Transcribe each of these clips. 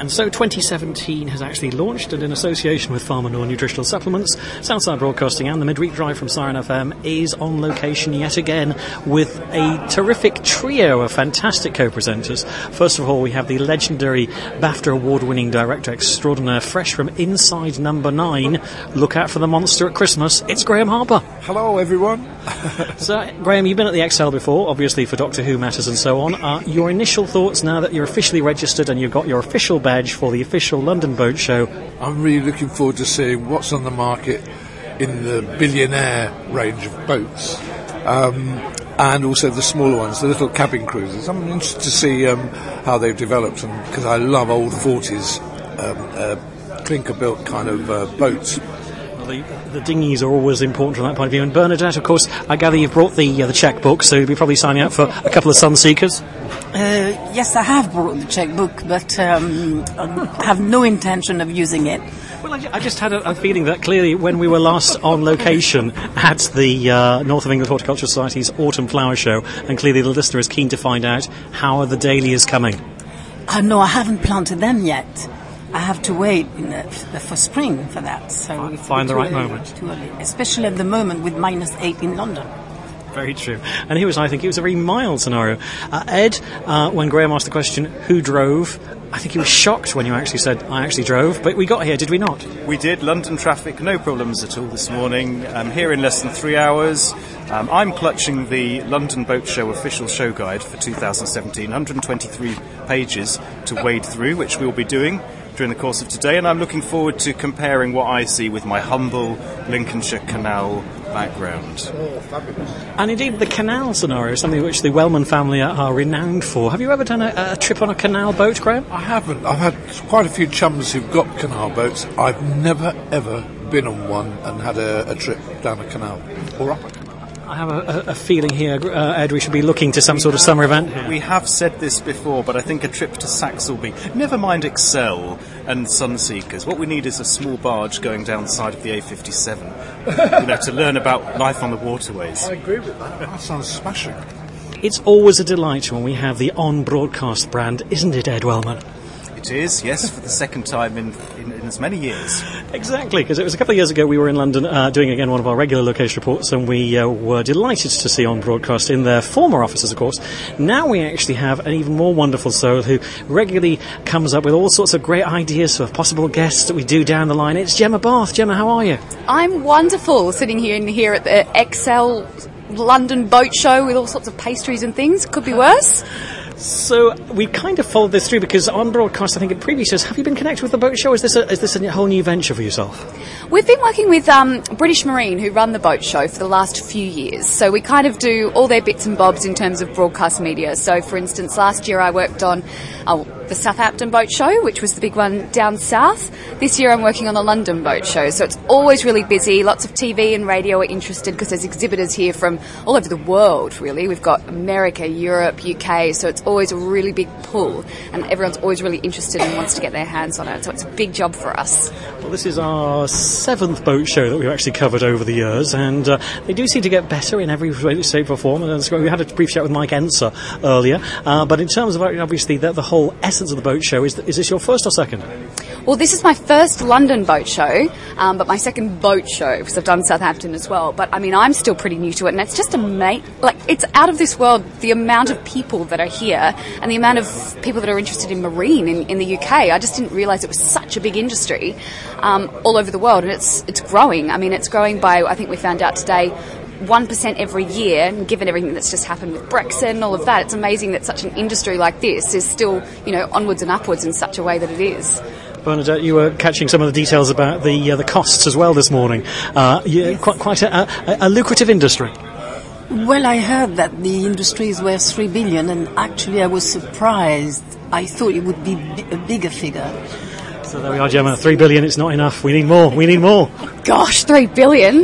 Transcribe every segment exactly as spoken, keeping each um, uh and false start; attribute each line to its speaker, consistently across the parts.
Speaker 1: And so twenty seventeen has actually launched, and in association with Pharmanor Nutritional Supplements, Southside Broadcasting and the Midweek Drive from Siren F M is on location yet again with a terrific trio of fantastic co-presenters. First of all, we have the legendary BAFTA award-winning director extraordinaire, fresh from Inside Number Nine. Look out for the monster at Christmas. It's Graham Harper.
Speaker 2: Hello, everyone.
Speaker 1: So, Graham, you've been at the Excel before, obviously for Doctor Who matters and so on. Uh, your initial thoughts now that you're officially registered and you've got your official badge for the official London Boat Show?
Speaker 2: I'm really looking forward to seeing what's on the market in the billionaire range of boats, um, and also the smaller ones, the little cabin cruisers. I'm interested to see um, how they've developed, because I love old forties um, uh, clinker-built kind of uh, boats.
Speaker 1: The, the dinghies are always important from that point of view. And Bernadette, of course, I gather you've brought the uh, the chequebook, so you'll be probably signing up for a couple of Sunseekers.
Speaker 3: Uh, yes, I have brought the chequebook, but um, I have no intention of using it.
Speaker 1: Well, I, I just had a, a feeling that clearly when we were last on location at the uh, North of England Horticultural Society's Autumn Flower Show, and clearly the listener is keen to find out how are the dahlias coming.
Speaker 3: Uh, no, I haven't planted them yet. I have to wait in the, for spring for that. So
Speaker 1: find, find the right
Speaker 3: early,
Speaker 1: moment.
Speaker 3: Too early, especially at the moment with minus eight in London.
Speaker 1: Very true. And here was, I think, it was a very mild scenario. Uh, Ed, uh, when Graham asked the question, who drove? I think he was shocked when you actually said, I actually drove. But we got here, did we not?
Speaker 4: We did. London traffic, no problems at all this morning. I'm here in less than three hours. Um, I'm clutching the London Boat Show official show guide for two thousand seventeen, one hundred twenty-three pages to wade through, which we'll be doing during the course of today, and I'm looking forward to comparing what I see with my humble Lincolnshire Canal background.
Speaker 2: Oh, fabulous.
Speaker 1: And indeed, the canal scenario is something which the Wellman family are, are renowned for. Have you ever done a, a trip on a canal boat, Graham?
Speaker 2: I haven't. I've had quite a few chums who've got canal boats. I've never, ever been on one and had a, a trip down a canal or up a canal.
Speaker 1: I have a, a feeling here, uh, Ed, we should be looking to some sort of summer event here.
Speaker 4: We have said this before, but I think a trip to Saxelby, never mind Excel and Sunseekers, what we need is a small barge going down the side of the A fifty-seven, you know, to learn about life on the waterways.
Speaker 2: I agree with that. That sounds smashing.
Speaker 1: It's always a delight when we have the on-broadcast brand, isn't it, Ed Wellman?
Speaker 4: It is, yes, for the second time in, in, in as many years.
Speaker 1: Exactly, because it was a couple of years ago we were in London uh, doing again one of our regular location reports, and we uh, were delighted to see On Broadcast in their former offices, of course. Now we actually have an even more wonderful soul who regularly comes up with all sorts of great ideas for possible guests that we do down the line. It's Gemma Bath. Gemma, how are you?
Speaker 5: I'm wonderful, sitting here in here at the Excel London Boat Show with all sorts of pastries and things. Could be worse.
Speaker 1: So we kind of followed this through because on broadcast, I think in previous years, have you been connected with the boat show? Is this a, is this a whole new venture for yourself?
Speaker 5: We've been working with um, British Marine, who run the boat show for the last few years. So we kind of do all their bits and bobs in terms of broadcast media. So, for instance, last year I worked on oh, the Southampton boat show, which was the big one down south. This year I'm working on the London boat show. So it's always really busy. Lots of T V and radio are interested because there's exhibitors here from all over the world, really. We've got America, Europe, U K. So it's always a really big pull, and everyone's always really interested and wants to get their hands on it. So it's a big job for us.
Speaker 1: Well, this is our seventh boat show that we've actually covered over the years, and uh, they do seem to get better in every way, shape or form. And we had a brief chat with Mike Enser earlier, uh, but in terms of obviously the, the whole essence of the boat show, is, is this your first or second?
Speaker 5: Well, this is my first London boat show, um, but my second boat show, because I've done Southampton as well. But, I mean, I'm still pretty new to it, and it's just amazing. Like, it's out of this world, the amount of people that are here and the amount of people that are interested in marine in, in the U K. I just didn't realise it was such a big industry um, all over the world, and it's it's growing. I mean, it's growing by, I think we found out today, one percent every year, and given everything that's just happened with Brexit and all of that, it's amazing that such an industry like this is still, you know, onwards and upwards in such a way that it is.
Speaker 1: Bernadette, you were catching some of the details about the uh, the costs as well this morning. Uh, yeah, yes. Quite, quite a, a, a lucrative industry.
Speaker 3: Well, I heard that the industry is worth three billion, and actually I was surprised. I thought it would be b- a bigger figure.
Speaker 1: So there we are, Gemma. Three billion, it's not enough. We need more. We need more.
Speaker 5: Gosh, three billion?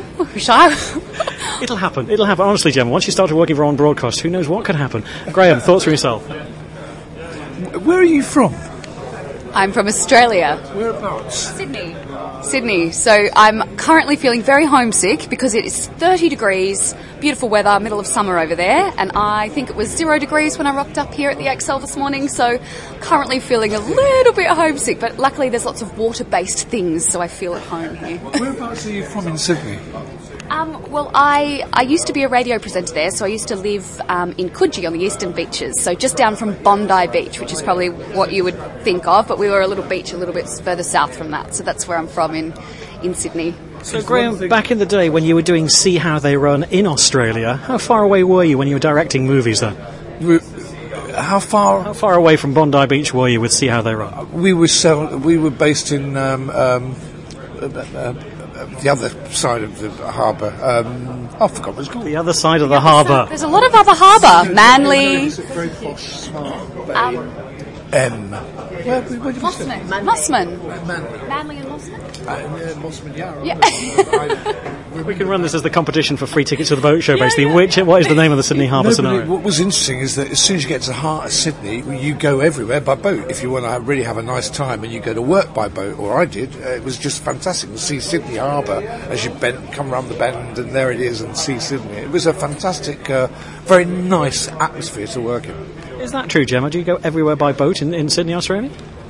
Speaker 1: It'll happen. It'll happen. Honestly, Gemma, once you start working for On Broadcast, who knows what can happen? Graham, thoughts for yourself?
Speaker 2: Where are you from?
Speaker 5: I'm from Australia.
Speaker 2: Whereabouts?
Speaker 5: Sydney. Sydney. So I'm currently feeling very homesick because it is thirty degrees, beautiful weather, middle of summer over there, and I think it was zero degrees when I rocked up here at the Excel this morning, so currently feeling a little bit homesick, but luckily there's lots of water-based things, so I feel at home here.
Speaker 2: Whereabouts are you from in Sydney?
Speaker 5: Um, well, I, I used to be a radio presenter there, so I used to live um, in Coogee on the eastern beaches, so just down from Bondi Beach, which is probably what you would think of, but we were a little beach a little bit further south from that, so that's where I'm from in, in Sydney.
Speaker 1: So, Graham, back in the day when you were doing See How They Run in Australia, how far away were you when you were directing movies there?
Speaker 2: We, how far?
Speaker 1: How far away from Bondi Beach were you with See How They Run?
Speaker 2: We were sell, we were based in um, um, uh, uh, the other side of the harbour. Um, I forgot what it's called.
Speaker 1: The other side of the harbour.
Speaker 5: There's a lot of other harbour. Manly.
Speaker 2: It's a very posh, smart bay.
Speaker 5: Um,
Speaker 2: M. Where, where did we
Speaker 5: Mossman.
Speaker 2: stay?
Speaker 5: Mossman.
Speaker 2: Manly.
Speaker 5: Manly and Mossman?
Speaker 2: Uh, yeah, Mossman Yarra.
Speaker 5: Yeah.
Speaker 1: We can run this as the competition for free tickets to the boat show, basically. Which, what is the name of the Sydney Harbour
Speaker 2: Nobody,
Speaker 1: scenario?
Speaker 2: what was interesting is that as soon as you get to the heart of Sydney, you go everywhere by boat. If you want to really have a nice time and you go to work by boat, or I did, uh, it was just fantastic to see Sydney Harbour as you bend, come round the bend, and there it is, and see Sydney. It was a fantastic, uh, very nice atmosphere to work in.
Speaker 1: Is that true, Gemma? Do you go everywhere by boat in, in Sydney, Australia?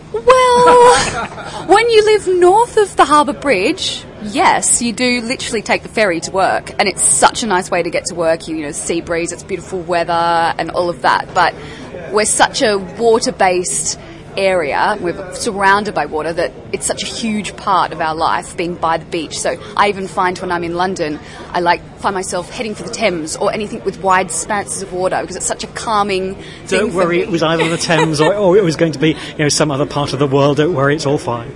Speaker 5: Well, when you live north of the Harbour Bridge, yes, you do literally take the ferry to work, and it's such a nice way to get to work. You, you know, sea breeze, it's beautiful weather, and all of that. But we're such a water-based area, we're surrounded by water, that it's such a huge part of our life being by the beach. So I even find when I'm in London, I like find myself heading for the Thames or anything with wide expanses of water because it's such a calming thing.
Speaker 1: Don't worry,
Speaker 5: for me.
Speaker 1: it was either the Thames or, or it was going to be, you know, some other part of the world. Don't worry, it's all fine.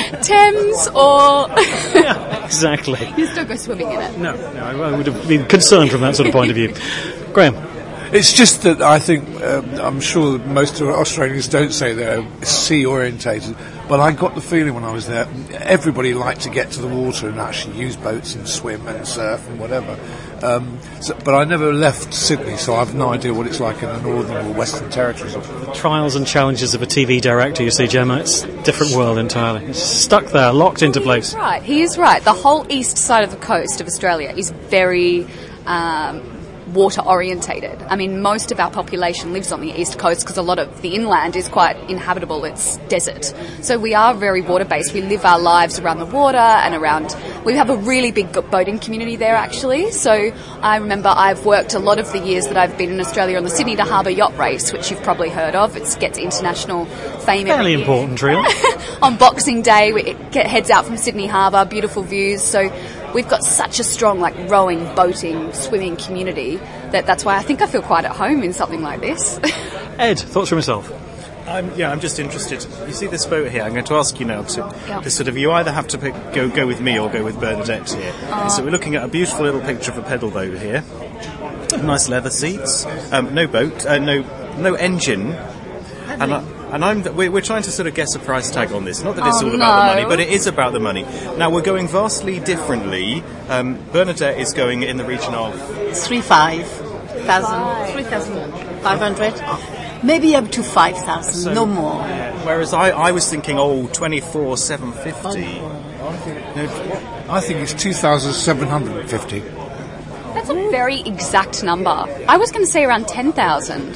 Speaker 5: Thames or
Speaker 1: Yeah, exactly.
Speaker 5: you still go swimming in it.
Speaker 1: No, no, I would have been concerned from that sort of point of view. Graham.
Speaker 2: It's just that I think, um, I'm sure that most of Australians don't say they're sea orientated, but I got the feeling when I was there, everybody liked to get to the water and actually use boats and swim and surf and whatever. Um, so, but I never left Sydney, so I have no idea what it's like in the Northern or Western Territories.
Speaker 1: The trials and challenges of a T V director, you see, Gemma, it's a different world entirely. It's stuck there, locked into place.
Speaker 5: He's right, he is right. The whole east side of the coast of Australia is very Um, water orientated. I mean, most of our population lives on the east coast because a lot of the inland is quite inhabitable. It's desert. So we are very water based. We live our lives around the water and around, we have a really big boating community there actually. So I remember I've worked a lot of the years that I've been in Australia on the Sydney to Harbour Yacht Race, which you've probably heard of. It gets international fame every
Speaker 1: Fairly
Speaker 5: year.
Speaker 1: important, really.
Speaker 5: On Boxing Day, we- it get, heads out from Sydney Harbour, beautiful views. So we've got such a strong, like, rowing, boating, swimming community that that's why I think I feel quite at home in something like this.
Speaker 1: Ed, thoughts from yourself?
Speaker 4: I'm, yeah, I'm just interested. You see this boat here? I'm going to ask you now to,
Speaker 5: Yeah.
Speaker 4: to sort of, you either have to pick, go go with me or go with Bernadette here.
Speaker 5: Uh,
Speaker 4: so we're looking at a beautiful little picture of a pedal boat here. Nice leather seats. Um, no boat, uh, no no engine. And, I, and I'm we're, we're trying to sort of guess a price tag on this. Not that it's
Speaker 5: Oh,
Speaker 4: all about the
Speaker 5: no.
Speaker 4: money, but it is about the money. Now we're going vastly differently. Um, Bernadette is going in the region of
Speaker 3: Three five thousand, three thousand five hundred, maybe up to five thousand,
Speaker 4: So-
Speaker 3: no more.
Speaker 4: whereas I, I was thinking, oh, twenty-four seven fifty.
Speaker 2: I think it's two thousand seven hundred fifty.
Speaker 5: That's a very exact number. I was going to say around ten thousand.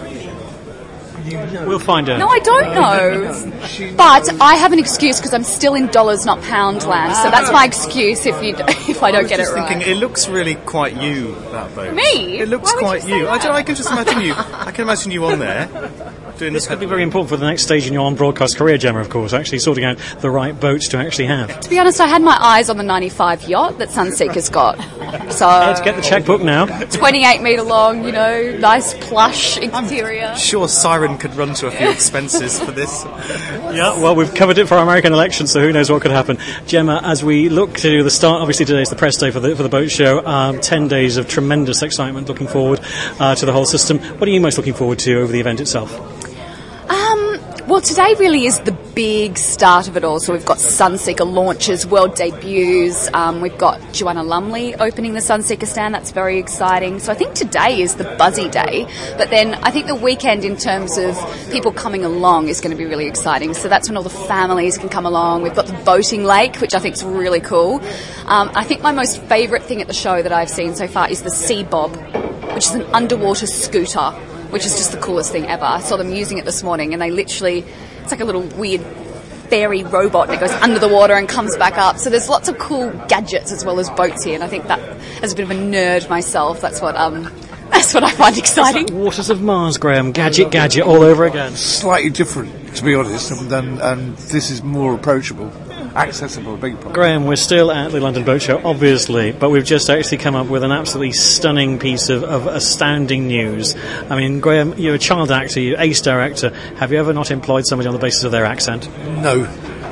Speaker 1: We'll find out.
Speaker 5: No, I don't know. But I have an excuse because I'm still in dollars, not pound land. So that's my excuse if you if I don't
Speaker 4: was
Speaker 5: get it
Speaker 4: just
Speaker 5: right.
Speaker 4: thinking, it looks really quite you, that boat.
Speaker 5: Me?
Speaker 4: It looks
Speaker 5: Why would you
Speaker 4: quite
Speaker 5: say
Speaker 4: you. I,
Speaker 5: that?
Speaker 4: don't, I can just imagine you. I can imagine you on there doing
Speaker 1: This
Speaker 4: this.
Speaker 1: could be very important for the next stage in your on-broadcast career, Gemma, of course, actually sorting out the right boats to actually have.
Speaker 5: To be honest, I had my eyes on the ninety-five yacht that Sunseeker's got. So
Speaker 1: Let's get the checkbook now.
Speaker 5: twenty-eight metre long, you know, nice plush exterior.
Speaker 4: Sure, Siren could run to a few expenses for this.
Speaker 1: Yeah, well, we've covered it for our American election, so who knows what could happen. Gemma, as we look to the start, obviously today's the press day for the for the boat show. Um, ten days of tremendous excitement, looking forward uh, to the whole system. What are you most looking forward to over the event itself?
Speaker 5: Um, Well, today really is the big start of it all. So we've got Sunseeker launches, world debuts. Um, we've got Joanna Lumley opening the Sunseeker stand. That's very exciting. So I think today is the buzzy day. But then I think the weekend in terms of people coming along is going to be really exciting. So that's when all the families can come along. We've got the boating lake, which I think is really cool. Um, I think my most favourite thing at the show that I've seen so far is the Sea Bob, which is an underwater scooter, which is just the coolest thing ever. I saw them using it this morning, and they literally, it's like a little weird fairy robot, and it goes under the water and comes back up. So there's lots of cool gadgets as well as boats here, and I think that, as a bit of a nerd myself, that's what um, that's what I find exciting.
Speaker 1: It's like Waters of Mars, Graham. Gadget, gadget, all over again.
Speaker 2: Slightly different, to be honest, and, and, and this is more approachable. Accessible, big problem.
Speaker 1: Graham, we're still at the London Boat Show, obviously, but we've just actually come up with an absolutely stunning piece of, of astounding news. I mean, Graham, you're a child actor, you're ace director. Have you ever not employed somebody on the basis of their accent?
Speaker 2: No,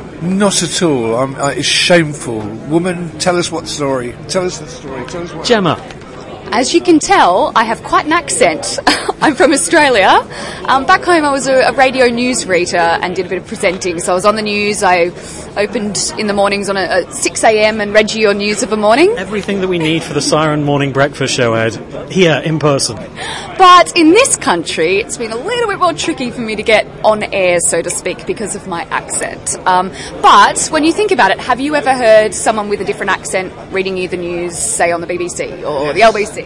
Speaker 2: not at all. I'm, uh, it's shameful. Woman, tell us what story. Tell us the story. Tell us what.
Speaker 1: Gemma.
Speaker 5: As you can tell, I have quite an accent. I'm from Australia. Um, back home I was a, a radio news reader and did a bit of presenting. So I was on the news. I opened in the mornings on a, at six a.m. and read you your news of a morning.
Speaker 1: Everything that we need for the Siren Morning Breakfast Show, Ed, here in person.
Speaker 5: But in this country, it's been a little bit more tricky for me to get on air, so to speak, because of my accent. Um, but when you think about it, have you ever heard someone with a different accent reading you the news, say on the B B C or yes. the L B C?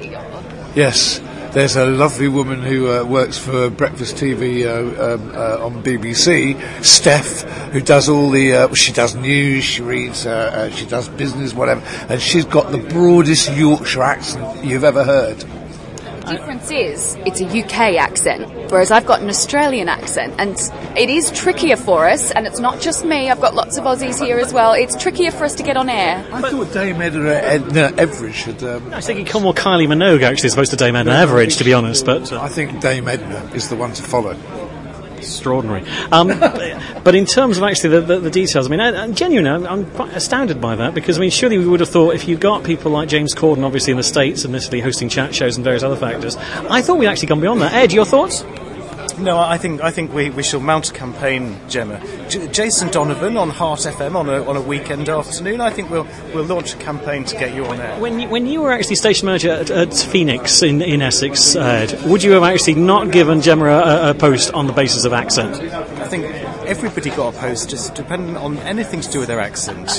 Speaker 2: Yes. There's a lovely woman who uh, works for Breakfast T V uh, um, uh, on B B C, Steph, who does all the, uh, she does news, she reads, uh, uh, she does business, whatever, and she's got the broadest Yorkshire accent you've ever heard.
Speaker 5: The difference is it's a U K accent, whereas I've got an Australian accent, and it is trickier for us, and it's not just me, I've got lots of Aussies here as well. It's trickier for us to get on air.
Speaker 2: I thought Dame Edna, Edna Everage had... Um,
Speaker 1: I was thinking come more Kylie Minogue, actually, as opposed to Dame Edna no, Everage, to be honest. But uh,
Speaker 2: I think Dame Edna is the one to follow.
Speaker 1: Extraordinary. Um, but in terms of actually the, the, the details, I mean, I, I, genuinely, I'm quite astounded by that, because, I mean, surely we would have thought if you've got people like James Corden, obviously, in the States, initially hosting chat shows and various other factors, I thought we'd actually gone beyond that. Ed, your thoughts?
Speaker 4: No, I think I think we, we shall mount a campaign, Gemma. J- Jason Donovan on Heart F M on a on a weekend afternoon. I think we'll we'll launch a campaign to get you on air.
Speaker 1: When you, when you were actually station manager at, at Phoenix in, in Essex, uh, would you have actually not given Gemma a, a post on the basis of accent?
Speaker 4: I think everybody got a post, just depending on anything to do with their accent, you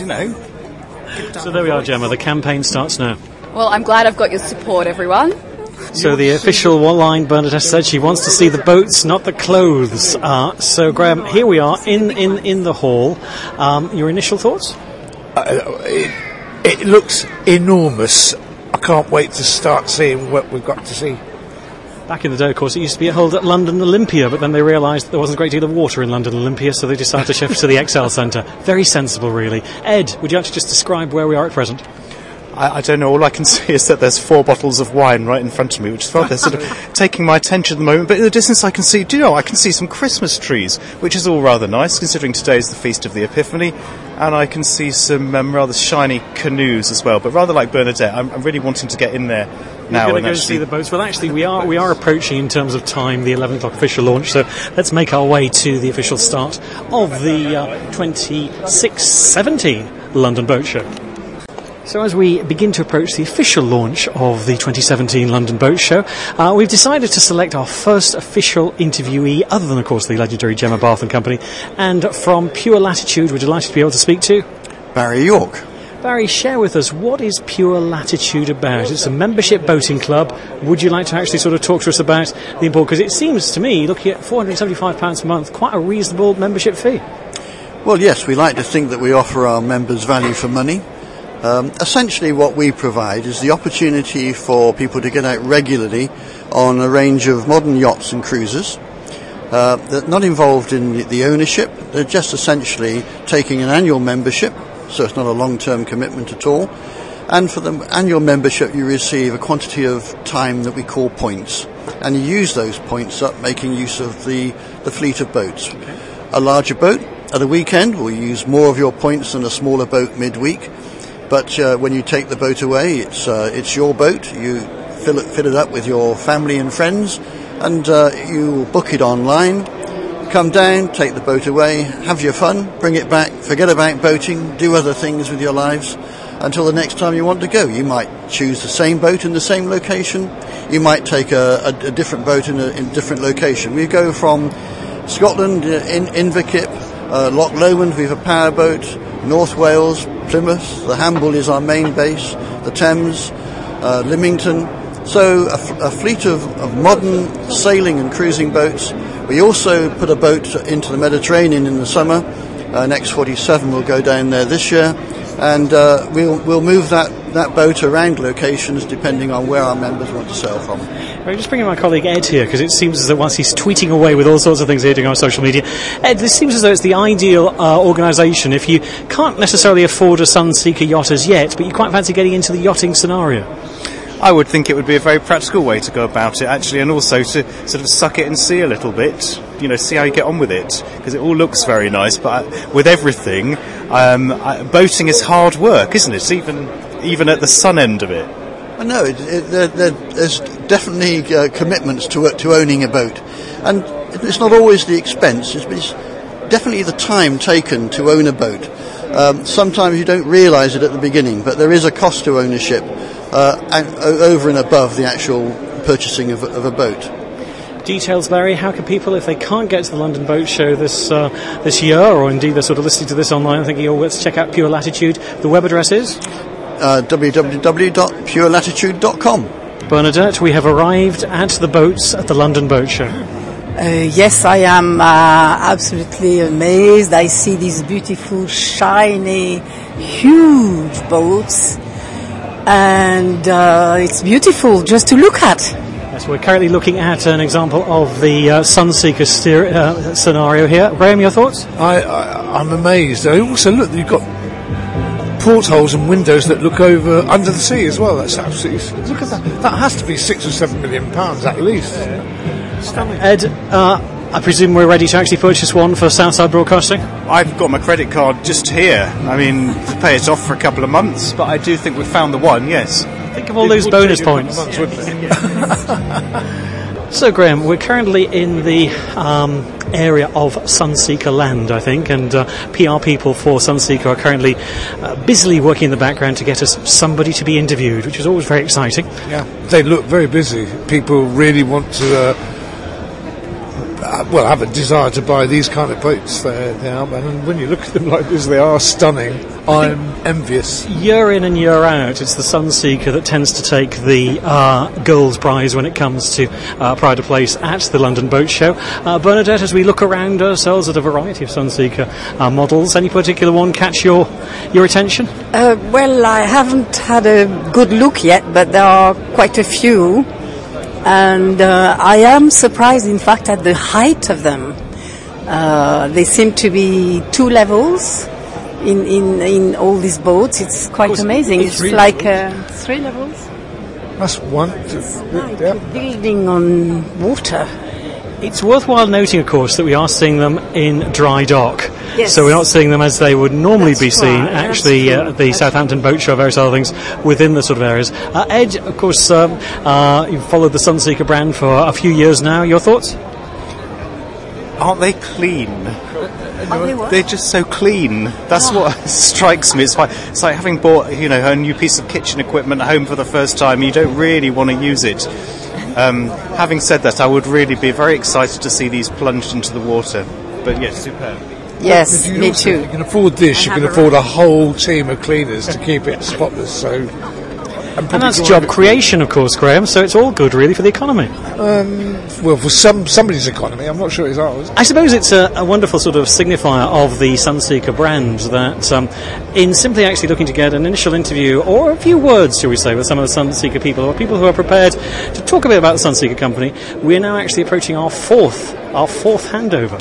Speaker 4: know.
Speaker 1: So there we are, Gemma. The campaign starts now.
Speaker 5: Well, I'm glad I've got your support, everyone.
Speaker 1: So the official one line, Bernadette said she wants to see the boats, not the clothes. Uh, so, Graham, here we are in, in, in the hall. Um, your initial thoughts?
Speaker 2: Uh, it, it looks enormous. I can't wait to start seeing what we've got to see.
Speaker 1: Back in the day, of course, it used to be held at London Olympia, but then they realised there wasn't a great deal of water in London Olympia, so they decided to shift to the X L Centre. Very sensible, really. Ed, would you actually just describe where we are at present?
Speaker 4: I, I don't know, all I can see is that there's four bottles of wine right in front of me, which is rather sort of taking my attention at the moment. But in the distance I can see, do you know, I can see some Christmas trees, which is all rather nice, considering today is the Feast of the Epiphany, and I can see some um, rather shiny canoes as well. But rather like Bernadette, I'm, I'm really wanting to get in there now.
Speaker 1: We're going
Speaker 4: and
Speaker 1: to go
Speaker 4: actually
Speaker 1: see the boats. Well, actually, we are we are approaching in terms of time the eleven o'clock official launch. So let's make our way to the official start of the uh, twenty-six seventeen London Boat Show. So as we begin to approach the official launch of the twenty seventeen London Boat Show, uh, we've decided to select our first official interviewee, other than, of course, the legendary Gemma Bath and Company. And from Pure Latitude, we're delighted to be able to speak to
Speaker 6: Barry York.
Speaker 1: Barry, share with us, what is Pure Latitude about? It's a membership boating club. Would you like to actually sort of talk to us about the import? Because it seems to me, looking at four hundred seventy-five pounds a month, quite a reasonable membership fee.
Speaker 6: Well, yes, we like to think that we offer our members value for money. Um, essentially what we provide is the opportunity for people to get out regularly on a range of modern yachts and cruisers. Uh, they're not involved in the, the ownership, they're just essentially taking an annual membership, so it's not a long-term commitment at all. And for the annual membership you receive a quantity of time that we call points, and you use those points up making use of the, the fleet of boats. Okay. A larger boat at a weekend will use more of your points than a smaller boat midweek. But uh, when you take the boat away, it's uh, it's your boat. You fill it, fill it up with your family and friends, and uh, you book it online. come down, take the boat away, have your fun, bring it back, forget about boating, do other things with your lives until the next time you want to go. You might choose the same boat in the same location. You might take a, a, a different boat in a in different location. We go from Scotland, uh, in Inverkip, uh, Loch Lomond, we have a powerboat, North Wales, Plymouth, the Hamble is our main base, the Thames, uh, Lymington. So a, f- a fleet of, of modern sailing and cruising boats. We also put a boat into the Mediterranean in the summer. Uh, an X forty-seven will go down there this year, and uh, we'll we'll move that, that boat around locations depending on where our members want to sail from.
Speaker 1: I'm just bringing my colleague Ed here, because it seems as though once he's tweeting away with all sorts of things here doing on social media. Ed, this seems as though it's the ideal uh, organisation if you can't necessarily afford a Sunseeker yacht as yet, but you quite fancy getting into the yachting scenario.
Speaker 4: I would think it would be a very practical way to go about it, actually, and also to sort of suck it and see a little bit, you know, see how you get on with it, because it all looks very nice, but with everything, um, uh, boating is hard work, isn't it, even even at the sun end of it?
Speaker 6: No, it, it, there, there, there's definitely uh, commitments to to owning a boat, and it's not always the expense. It's, it's definitely the time taken to own a boat. Um, sometimes you don't realise it at the beginning, but there is a cost to ownership uh, and, over and above the actual purchasing of, of a boat.
Speaker 1: Details, Larry. How can people, if they can't get to the London Boat Show this uh, this year, or indeed they're sort of listening to this online and thinking, oh, let's check out Pure Latitude, the web address is?
Speaker 6: Uh, w w w dot pure latitude dot com.
Speaker 1: Bernadette, we have arrived at the boats at the London Boat Show.
Speaker 3: Uh, yes, I am uh, absolutely amazed. I see these beautiful, shiny, huge boats, and uh, it's beautiful just to look at.
Speaker 1: Yes, we're currently looking at an example of the uh, Sunseeker steer, uh, scenario here. Graham, your thoughts?
Speaker 2: I, I, I'm amazed. I also look, you've got portholes and windows that look over under the sea as well. That's absolutely, look at that. That has to be six or seven million pounds at least. Stunning.
Speaker 1: Ed, uh, I presume we're ready to actually purchase one for Southside Broadcasting?
Speaker 4: I've got my credit card just here. I mean, to pay it off for a couple of months, but I do think we've found the one, yes.
Speaker 1: Think of all those bonus points.
Speaker 2: Months,
Speaker 1: So, Graham, we're currently in the um, area of Sunseeker Land, I think, and uh, P R people for Sunseeker are currently uh, busily working in the background to get us somebody to be interviewed, which is always very exciting.
Speaker 2: Yeah, they look very busy. People really want to, uh, uh, well, have a desire to buy these kind of boats. They, they are, and when you look at them like this, they are stunning. I'm envious.
Speaker 1: Year in and year out, it's the Sunseeker that tends to take the uh, girls' prize when it comes to uh, pride of place at the London Boat Show. Uh, Bernadette, as we look around ourselves at a variety of Sunseeker uh, models, any particular one catch your your attention?
Speaker 3: Uh, well, I haven't had a good look yet, but there are quite a few. And uh, I am surprised, in fact, at the height of them. Uh, they seem to be two levels in, in, in all these boats. It's quite amazing. It's like uh, three levels.
Speaker 2: That's one. Two,
Speaker 3: It's
Speaker 2: three,
Speaker 3: like
Speaker 2: yeah.
Speaker 3: a building on water.
Speaker 1: It's worthwhile noting, of course, that we are seeing them in dry dock.
Speaker 3: Yes.
Speaker 1: So we're not seeing them as they would normally
Speaker 3: That's
Speaker 1: be seen,
Speaker 3: right,
Speaker 1: actually,
Speaker 3: that's
Speaker 1: uh,
Speaker 3: true.
Speaker 1: at the Southampton Boat Show, various other things within the sort of areas. Uh, Ed, of course, um, uh, you've followed the Sunseeker brand for a few years now. Your thoughts?
Speaker 4: Aren't they clean?
Speaker 3: Are they what?
Speaker 4: They're just so clean. That's
Speaker 3: Oh.
Speaker 4: what strikes me. It's like, it's like having bought, you know, a new piece of kitchen equipment at home for the first time. You don't really want to use it. Um, having said that, I would really be very excited to see these plunged into the water. But yes, superb.
Speaker 3: Yes,
Speaker 2: If you
Speaker 3: me
Speaker 2: also-
Speaker 3: too.
Speaker 2: You can afford this, you
Speaker 3: I
Speaker 2: can
Speaker 3: have
Speaker 2: afford a whole team of cleaners to keep it spotless. So,
Speaker 1: And that's job creation, of course, Graham, so it's all good, really, for the economy.
Speaker 2: Well, for some somebody's economy, I'm not sure it's ours.
Speaker 1: I suppose it's a, a wonderful sort of signifier of the Sunseeker brand that um, in simply actually looking to get an initial interview or a few words, shall we say, with some of the Sunseeker people or people who are prepared to talk a bit about the Sunseeker company, we're now actually approaching our fourth, our fourth handover.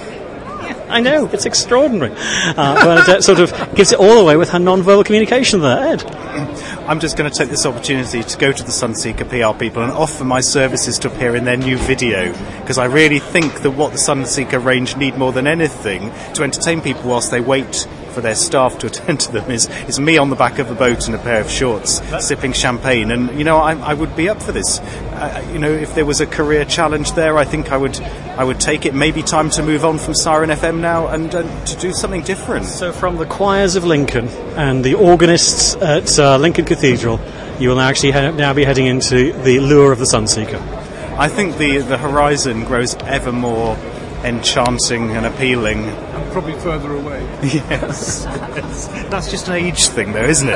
Speaker 1: I know, it's extraordinary. Uh, Bernadette sort of gives it all away with her non-verbal communication there. Ed?
Speaker 4: I'm just going to take this opportunity to go to the Sunseeker P R people and offer my services to appear in their new video, because I really think that what the Sunseeker range need more than anything to entertain people whilst they wait for their staff to attend to them is, is me on the back of a boat in a pair of shorts, sipping champagne. And, you know, I, I would be up for this. Uh, you know, if there was a career challenge there, I think I would I would take it. Maybe time to move on from Siren F M now and uh, to do something different.
Speaker 1: So from the choirs of Lincoln and the organists at uh, Lincoln Cathedral, you will now actually he- now be heading into the lure of the Sunseeker.
Speaker 4: I think the, the horizon grows ever more enchanting and appealing.
Speaker 2: And probably further away.
Speaker 4: Yes. That's just an age thing, though, isn't it?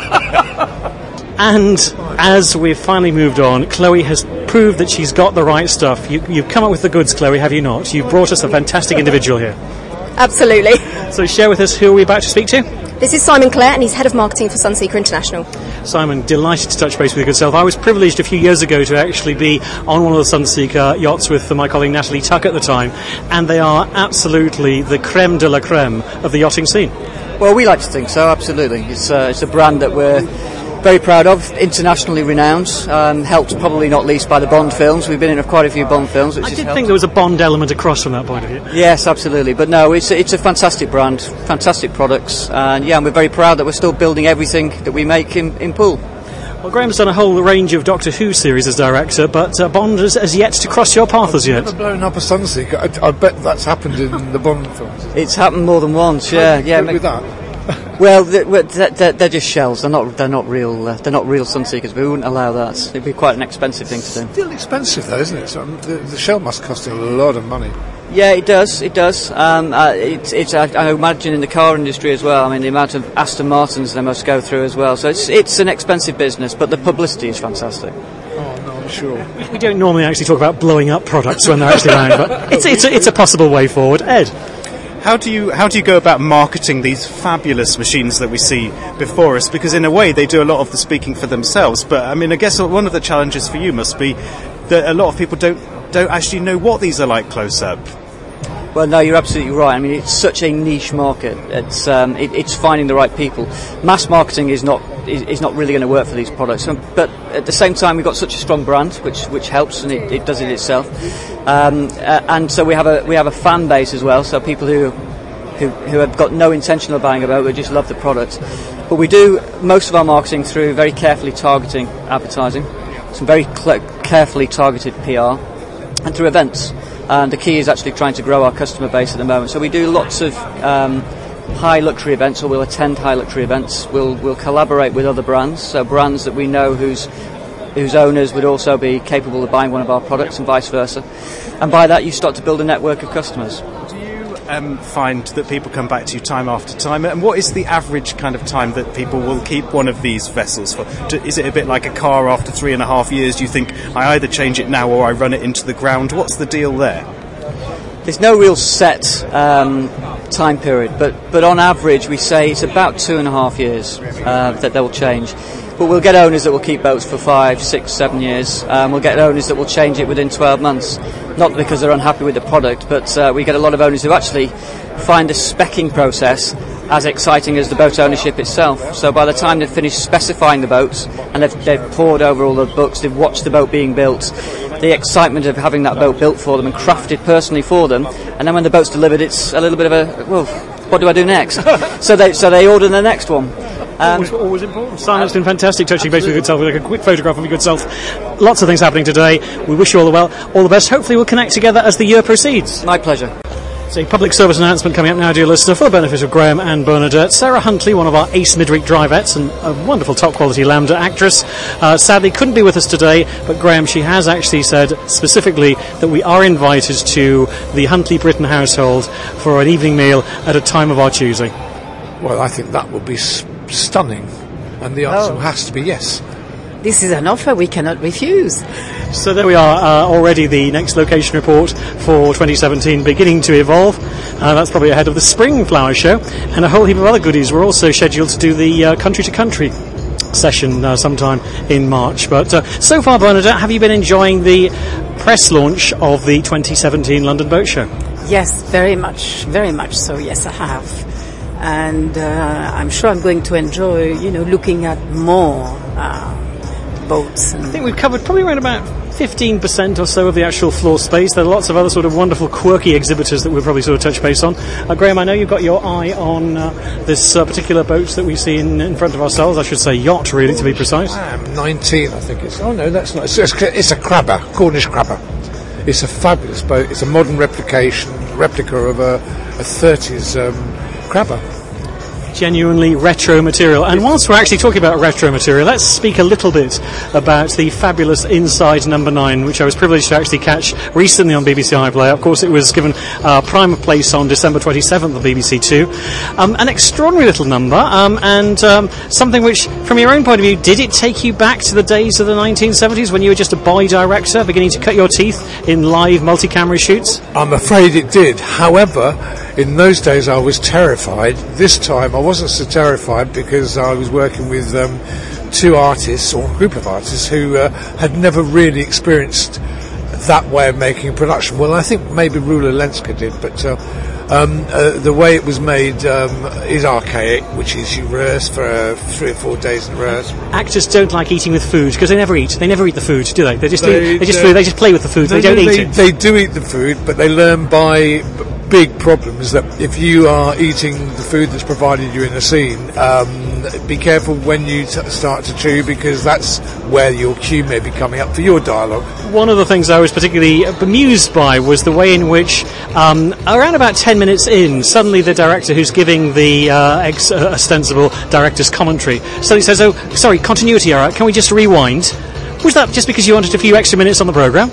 Speaker 1: And as we've finally moved on, Chloe has proved that she's got the right stuff. You, you've come up with the goods, Chloe, have you not? You've brought us a fantastic individual here.
Speaker 7: Absolutely.
Speaker 1: So share with us who are we about to speak to?
Speaker 7: This is Simon Clare, and he's Head of Marketing for Sunseeker International.
Speaker 1: Simon, delighted to touch base with your good self. I was privileged a few years ago to actually be on one of the Sunseeker yachts with my colleague Natalie Tuck at the time, and they are absolutely the creme de la creme of the yachting scene.
Speaker 8: Well, we like to think so, absolutely. It's, uh, it's a brand that we're very proud of, internationally renowned, um, helped probably not least by the Bond films. We've been in quite a few Bond films, which
Speaker 1: I
Speaker 8: has
Speaker 1: did
Speaker 8: helped.
Speaker 1: think there was a Bond element across from that point of view.
Speaker 8: Yes, absolutely. But no, it's it's a fantastic brand, fantastic products, and yeah, and we're very proud that we're still building everything that we make in, in Poole.
Speaker 1: Well, Graham's done a whole range of Doctor Who series as director, but uh, Bond has, has yet to cross your path as yet.
Speaker 2: Never blown up a Sunseeker. I, I bet that's happened in the Bond films.
Speaker 8: It's happened more than once, yeah. yeah.
Speaker 2: With that.
Speaker 8: Well, they're, they're, they're just shells. They're not. They're not real. Uh, they're not real Sunseekers. We wouldn't allow that. It'd be quite an expensive thing to do.
Speaker 2: Still expensive, though, isn't it? So, um, the, the shell must cost a lot of money.
Speaker 8: Yeah, it does. It does. Um, uh, it's. It's. I, I imagine in the car industry as well. I mean, the amount of Aston Martins they must go through as well. So it's. It's an expensive business, but the publicity is fantastic.
Speaker 2: Oh no, I'm sure.
Speaker 1: We don't normally actually talk about blowing up products when they're actually around, but it's it's a, it's a possible way forward. Ed.
Speaker 4: How do you how do you go about marketing these fabulous machines that we see before us? Because in a way they do a lot of the speaking for themselves. But I mean, I guess one of the challenges for you must be that a lot of people don't don't actually know what these are like close up.
Speaker 8: Well, no, you're absolutely right. I mean, it's such a niche market. It's um, it, it's finding the right people. Mass marketing is not is, is not really going to work for these products. Um, but at the same time, we've got such a strong brand, which which helps, and it, it does it itself. Um, uh, and so we have a we have a fan base as well. So people who who who have got no intention of buying a boat, but just love the product. But we do most of our marketing through very carefully targeting advertising, some very cl- carefully targeted P R, and through events. And the key is actually trying to grow our customer base at the moment. So we do lots of um, high luxury events, or we'll attend high luxury events. We'll we'll collaborate with other brands, so brands that we know whose whose owners would also be capable of buying one of our products, and vice versa. And by that, you start to build a network of customers.
Speaker 4: Do you um, find that people come back to you time after time? And what is the average kind of time that people will keep one of these vessels for? Is it a bit like a car after three and a half years? Do you think I either change it now or I run it into the ground? What's the deal there?
Speaker 8: There's no real set um, time period, but, but on average we say it's about two and a half years uh, that they will change. But we'll get owners that will keep boats for five, six, seven years. Um, we'll get owners that will change it within twelve months. Not because they're unhappy with the product, but uh, we get a lot of owners who actually find the speccing process as exciting as the boat ownership itself. So by the time they've finished specifying the boats, and they've, they've poured over all the books, they've watched the boat being built, the excitement of having that boat built for them and crafted personally for them, and then when the boat's delivered, it's a little bit of a, well, what do I do next? so they so they order the next one. Um,
Speaker 1: always, always important. Simon, it's been fantastic touching base with your good self. We'll take a quick photograph of your good self. Lots of things happening today. We wish you all the well, all the best. Hopefully we'll connect together as the year proceeds.
Speaker 8: My pleasure.
Speaker 1: It's a public service announcement coming up now, dear listener, for the benefit of Graham and Bernadette. Sarah Huntley, one of our ace midweek drivettes and a wonderful top-quality Lambda actress, uh, sadly couldn't be with us today, but Graham, she has actually said specifically that we are invited to the Huntley Britton household for an evening meal at a time of our choosing.
Speaker 2: Well, I think that would be s- stunning, and the answer
Speaker 3: Oh.
Speaker 2: has to be yes.
Speaker 3: This is an offer we cannot refuse.
Speaker 1: So there we are, uh, already the next location report for twenty seventeen beginning to evolve. Uh, that's probably ahead of the Spring Flower Show, and a whole heap of other goodies. We're also scheduled to do the uh, country to country session uh, sometime in March. But uh, so far, Bernadette, have you been enjoying the press launch of the twenty seventeen London Boat Show?
Speaker 3: Yes, very much, very much so. Yes, I have. And uh, I'm sure I'm going to enjoy, you know, looking at more uh, boats. And
Speaker 1: I think we've covered probably around about fifteen percent or so of the actual floor space. There are lots of other sort of wonderful, quirky exhibitors that we'll probably sort of touch base on. Uh, Graham, I know you've got your eye on uh, this uh, particular boat that we see in, in front of ourselves. I should say yacht, really, to be precise.
Speaker 2: I am nineteen, I think it's. Oh, no, that's not. It's, it's a crabber, Cornish crabber. It's a fabulous boat. It's a modern replication, replica of a, a thirties um, crabber.
Speaker 1: Genuinely retro material. And whilst we're actually talking about retro material, let's speak a little bit about the fabulous Inside Number nine, which I was privileged to actually catch recently on B B C iPlayer. Of course, it was given uh, prime place on December twenty-seventh on B B C Two. Um, an extraordinary little number, um, and um, something which, from your own point of view, did it take you back to the days of the nineteen seventies when you were just a boy director, beginning to cut your teeth in live multi-camera shoots?
Speaker 2: I'm afraid it did. However, in those days I was terrified. This time I wasn't so terrified because I was working with um, two artists, or a group of artists, who uh, had never really experienced that way of making a production. Well, I think maybe Rula Lenska did, but uh, um, uh, the way it was made um, is archaic, which is you rehearse for uh, three or four days in rehearse.
Speaker 1: Actors don't like eating with food because they never eat. They never eat the food, do they? They just
Speaker 2: They-
Speaker 1: do, they just
Speaker 2: they-
Speaker 1: they just play with the food. They,
Speaker 2: They,
Speaker 1: don't eat
Speaker 2: they,
Speaker 1: it.
Speaker 2: they do eat the food, but they learn by b- big problems that if you are eating the food that's provided you in a scene, um, be careful when you t- start to chew, because that's where your cue may be coming up for your dialogue.
Speaker 1: One of the things I was particularly bemused by was the way in which, um, around about ten minutes in, suddenly the director who's giving the uh, ex- uh, ostensible director's commentary suddenly says, "Oh, sorry, continuity error. Can we just rewind?" Was that just because you wanted a few extra minutes on the programme?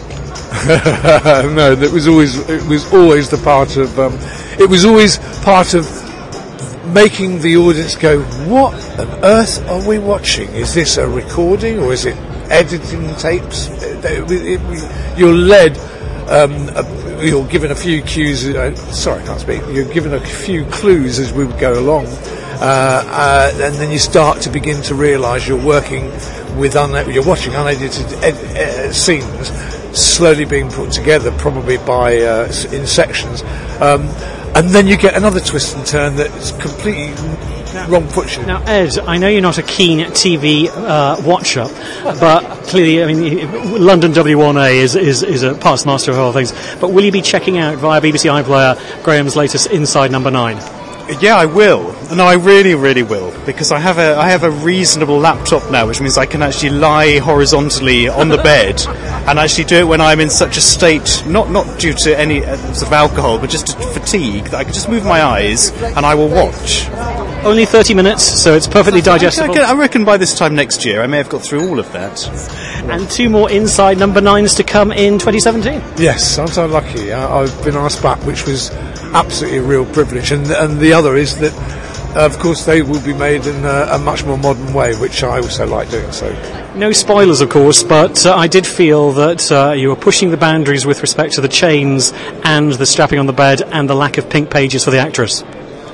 Speaker 2: No, that was always it was always the part of um, it was always part of making the audience go, "What on earth are we watching? Is this a recording or is it editing tapes?" It, it, it, you're led. Um, a, you're given a few cues. Uh, sorry, I can't speak. You're given a few clues as we go along, uh, uh, and then you start to begin to realise you're working with un- you're watching unedited ed- uh, scenes slowly being put together, probably by uh, in sections, um, and then you get another twist and turn that's completely wrong puts you.
Speaker 1: Now, Ed, I know you're not a keen T V uh, watcher, but clearly, I mean, London W one A is, is, is a past master of all things. But will you be checking out via B B C iPlayer Graham's latest Inside Number nine?
Speaker 4: Yeah, I will. No, I really, really will, because I have a I have a reasonable laptop now, which means I can actually lie horizontally on the bed and actually do it when I'm in such a state, not not due to any uh, sort of alcohol, but just to fatigue, that I can just move my eyes and I will watch.
Speaker 1: Only thirty minutes, so it's perfectly digestible.
Speaker 4: I, I reckon by this time next year I may have got through all of that.
Speaker 1: And two more Inside Number nines to come in twenty seventeen.
Speaker 2: Yes, I'm so lucky. I, I've been asked back, which was absolutely a real privilege. And and the other is that, uh, of course, they will be made in a, a much more modern way, which I also like doing. So,
Speaker 1: no spoilers, of course, but uh, I did feel that uh, you were pushing the boundaries with respect to the chains and the strapping on the bed and the lack of pink pages for the actress.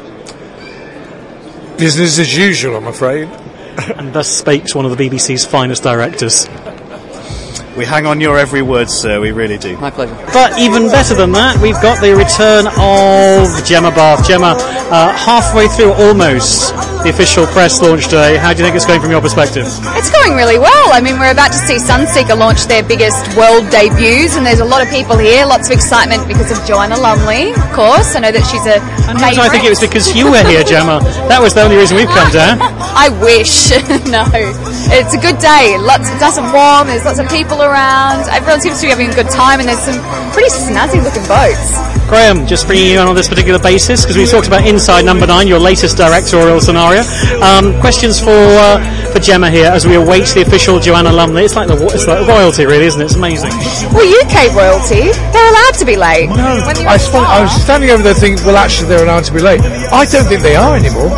Speaker 2: business as usual, I'm afraid.
Speaker 1: And thus spakes one of the B B C's finest directors.
Speaker 4: We hang on your every word, sir, we really do.
Speaker 8: My pleasure.
Speaker 1: But even better than that, we've got the return of Gemma Bath. Gemma, uh, halfway through almost the official press launch today, how do you think it's going from your perspective?
Speaker 5: It's going really well. I mean, we're about to see Sunseeker launch their biggest world debuts, and there's a lot of people here, lots of excitement because of Joanna Lumley, of course. I know that she's a
Speaker 1: And
Speaker 5: favourite.
Speaker 1: I think it was because you were here, Gemma. That was the only reason we've come down.
Speaker 5: I wish. No. It's a good day. Lots, it's nice and warm. There's lots of people around. Everyone seems to be having a good time, and there's some pretty snazzy looking boats.
Speaker 1: Graham, just bringing you on on this particular basis, because we talked about Inside Number nine, your latest directorial scenario. Um, questions for uh, for Gemma here as we await the official Joanna Lumley. It's like the it's like royalty, really, isn't it? It's amazing.
Speaker 5: Well, U K royalty, they're allowed to be late.
Speaker 2: No,
Speaker 5: When you're
Speaker 2: I,
Speaker 5: a
Speaker 2: spun,
Speaker 5: star.
Speaker 2: I was standing over there thinking, well, actually, they're allowed to be late. I don't think they are anymore.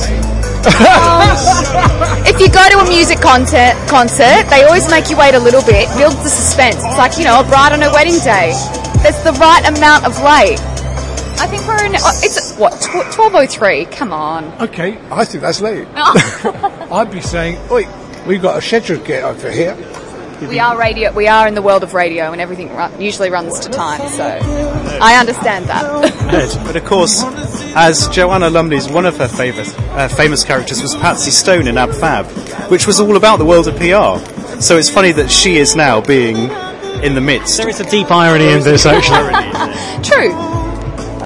Speaker 5: If you go to a music concert, concert, they always make you wait a little bit, build the suspense. It's like, you know, a bride on her wedding day. There's the right amount of late. I think we're in, oh, it's, what, twelve oh three? Come on.
Speaker 2: Okay, I think that's late. I'd be saying, oi, we've got a schedule to get over here.
Speaker 5: We are radio, we are in the world of radio, and everything run, usually runs to time, so I understand that.
Speaker 4: But of course, as Joanna Lumley's, one of her famous, uh, famous characters was Patsy Stone in Ab Fab, which was all about the world of P R. So it's funny that she is now being in the midst.
Speaker 1: There is a deep irony in this, actually.
Speaker 5: True.